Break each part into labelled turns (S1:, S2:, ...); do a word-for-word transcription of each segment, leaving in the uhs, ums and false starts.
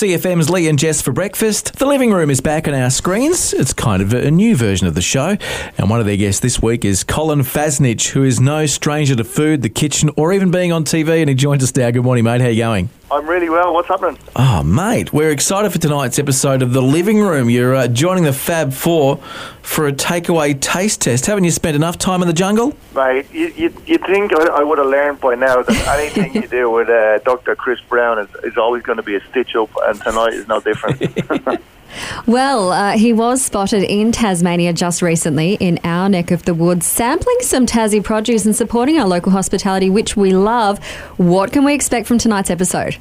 S1: C F M's Lee and Jess for breakfast. The Living Room is back on our screens. It's kind of a new version of the show. And one of their guests this week is Colin Fassnich, who is no stranger to food, the kitchen, or even being on T V. And he joins us now. Good morning, mate. How are you going?
S2: I'm really well. What's happening?
S1: Oh, mate, we're excited for tonight's episode of The Living Room. You're uh, joining the Fab Four for a takeaway taste test. Haven't you spent enough time in the jungle?
S2: Mate, you, you, you'd think I, I would have learned by now that anything you do with uh, Doctor Chris Brown is, is always going to be a stitch up, and tonight is no different.
S3: Well, uh, he was spotted in Tasmania just recently in our neck of the woods, sampling some Tassie produce and supporting our local hospitality, which we love. What can we expect from tonight's episode?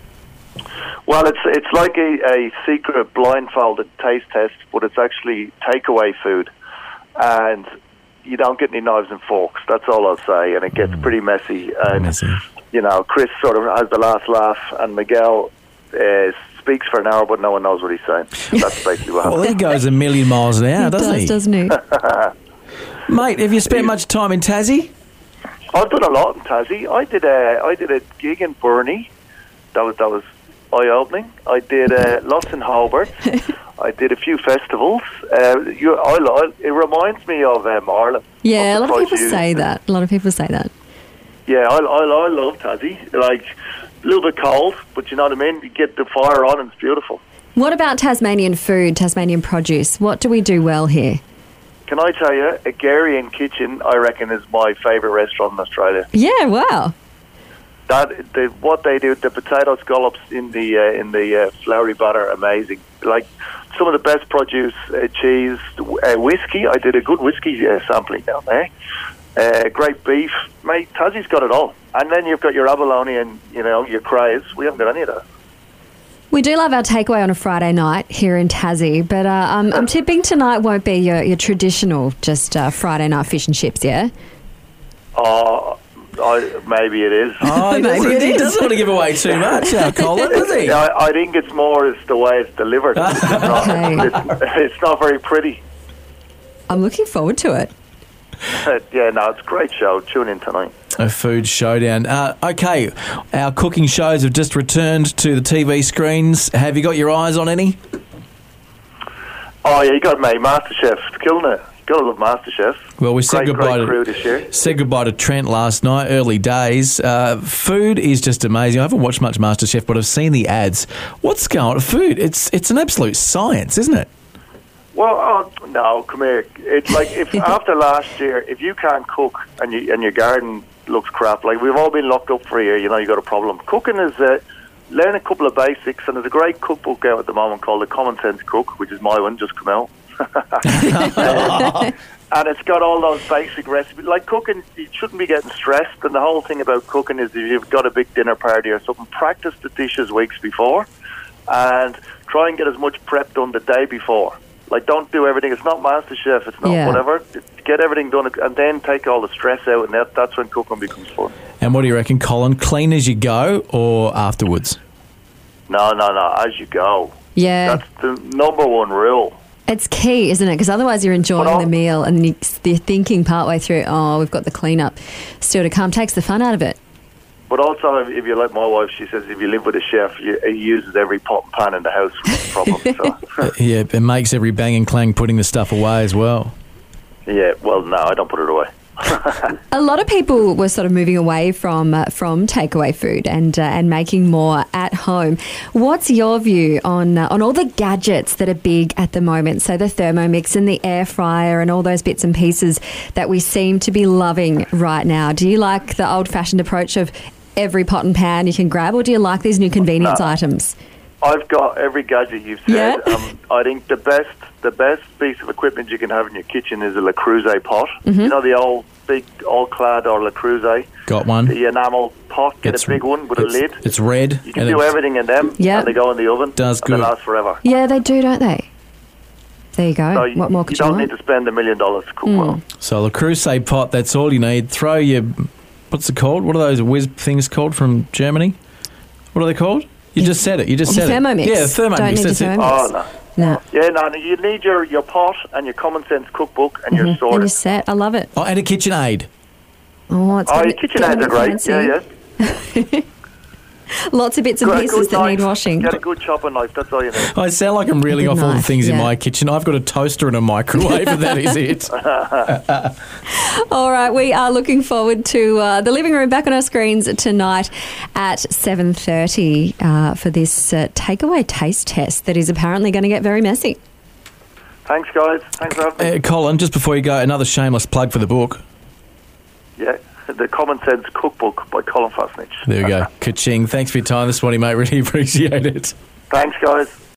S2: Well, it's it's like a, a secret blindfolded taste test, but it's actually takeaway food. And you don't get any knives and forks, that's all I'll say, and it gets pretty messy. And,
S1: Messy.
S2: you know, Chris sort of has the last laugh, and Miguel uh, speaks for an hour, but no one knows what he's saying. That's basically what happens.
S1: Well, he goes a million miles an hour,
S3: he
S1: doesn't
S3: does,
S1: he?
S3: doesn't he?
S1: Mate, have you spent much time in Tassie?
S2: I've done a lot in Tassie. I did a I did a gig in Burnie. That was that was eye opening. I did uh, lots in Hobart. I did a few festivals. Uh, you, I, I, it reminds me of um, Ireland.
S3: Yeah, a
S2: of
S3: lot of
S2: the
S3: people
S2: produce.
S3: say that. A lot of people say that.
S2: Yeah, I, I, I love Tassie. Like, a little bit cold, but you know what I mean? You get the fire on and it's beautiful.
S3: What about Tasmanian food, Tasmanian produce? What do we do well here?
S2: Can I tell you, a Garian Kitchen, I reckon, is my favourite restaurant in Australia.
S3: Yeah, wow.
S2: That the, what they do, the potato scallops in the uh, in the uh, floury batter, amazing. Like some of the best produce, uh, cheese, uh, whiskey. I did a good whiskey uh, sampling down there. Uh, great beef, mate. Tassie's got it all. And then you've got your abalone and you know your crays. We haven't got any of that.
S3: We do love our takeaway on a Friday night here in Tassie, but uh, I'm, I'm tipping tonight won't be your, your traditional just uh, Friday night fish and chips, yeah?
S2: Oh, I, maybe it is.
S1: Oh, he,
S3: Maybe
S1: doesn't,
S3: it
S1: he
S3: is.
S1: doesn't want to give away too much, our Colin, does he?
S2: I, I think it's more as the way it's delivered. It's not,
S3: Okay.
S2: it's, it's not very pretty.
S3: I'm looking forward to it.
S2: Yeah, no, it's a great show. Tune in tonight.
S1: A food showdown. Uh, okay, our cooking shows have just returned to the T V screens. Have you got your eyes on any?
S2: Oh, yeah, you got me. MasterChef. Killing it. Gotta love MasterChef.
S1: Well, we said
S2: great,
S1: goodbye
S2: great crew
S1: to
S2: this year.
S1: said goodbye to Trent last night. Early days. Uh, food is just amazing. I haven't watched much MasterChef, but I've seen the ads. What's going on? Food. It's it's an absolute science, isn't it?
S2: Well, oh, no, come here. It's like if after last year, if you can't cook and you, and your garden looks crap, like we've all been locked up for a year, you know, you got a problem. Cooking is uh, learn a couple of basics, and there's a great cookbook out at the moment called The Common Sense Cook, which is my one, just come out. uh, and it's got all those basic recipes. Like cooking, you shouldn't be getting stressed. And the whole thing about cooking is if you've got a big dinner party or something, practice the dishes weeks before, and try and get as much prep done the day before. Like, don't do everything. It's not MasterChef. It's not
S3: Yeah.
S2: whatever. Get everything done and then take all the stress out, and that, that's when cooking becomes fun.
S1: And what do you reckon, Colin? Clean as you go or afterwards?
S2: No, no, no. As you go.
S3: Yeah.
S2: That's the number one rule.
S3: It's key, isn't it? Because otherwise you're enjoying
S2: Well,
S3: the meal and you- you're thinking partway through, oh, we've got the cleanup still to come. Takes the fun out of it.
S2: But also, if, if you like my wife, she says if you live with a chef, you, he uses every pot and pan in the house for the problem. So,
S1: Uh, yeah, it makes every bang and clang putting the stuff away as well.
S2: yeah, well, no, I don't put it away.
S3: A lot of people were sort of moving away from uh, from takeaway food and uh, and making more at home. What's your view on uh, on all the gadgets that are big at the moment? So the Thermomix and the air fryer and all those bits and pieces that we seem to be loving right now. Do you like the old-fashioned approach of every pot and pan you can grab, or do you like these new convenience
S2: No.
S3: items?
S2: I've got every gadget you've said.
S3: Yeah.
S2: Um, I think the best the best piece of equipment you can have in your kitchen is a Le Creuset pot.
S3: Mm-hmm.
S2: You know, the old big all-clad or Le Creuset.
S1: Got one.
S2: The enamel pot. Get
S1: It's-
S2: a big one with a
S1: it's,
S2: lid.
S1: It's red.
S2: You can
S1: and
S2: do
S1: it's-
S2: everything in them,
S3: Yeah.
S2: and they go in the oven.
S1: Does
S2: and
S1: good.
S2: they last forever.
S3: Yeah, they do, don't they? There you go.
S2: So you,
S3: what more
S2: you
S3: could you,
S2: don't
S3: want?
S2: need to spend a million dollars to cook
S3: Mm.
S2: well.
S1: So Le Creuset pot, that's all you need. Throw your, what's it called? What are those whiz things called from Germany? What are they called? You just said it. You just
S3: The
S1: said
S3: Thermomix.
S1: it. Yeah, the Thermomix.
S3: Don't need
S1: that's
S3: your
S1: it.
S3: Thermomix.
S2: Oh, no.
S3: No.
S2: Yeah, no, no, you need your, your pot and your Common Sense cookbook and your
S3: And
S2: sword.
S3: you're set. I love it.
S1: Oh, and a KitchenAid.
S3: Oh, it's
S2: Oh,
S3: getting-
S2: your kitchen
S3: getting
S2: aids are great.
S3: fancy.
S2: Yeah, yeah.
S3: Lots of bits and
S2: Good-
S3: pieces
S2: good
S3: that
S2: knife.
S3: need washing.
S2: Get a good chopping knife. That's all you need.
S1: I sound like I'm reeling
S3: Good
S1: off all the
S3: knife,
S1: things in
S3: yeah.
S1: my kitchen. I've got a toaster and a microwave, and that is it.
S3: All right, we are looking forward to uh, the living room back on our screens tonight at seven thirty uh, for this uh, takeaway taste test that is apparently going to get very messy.
S2: Thanks, guys. Thanks for having me.
S1: Uh, Colin, just before you go, another shameless plug for the book.
S2: Yeah, The Common Sense Cookbook by Colin Fasnich.
S1: There we go. Ka-ching. Thanks for your time this morning, mate. Really appreciate it.
S2: Thanks, guys.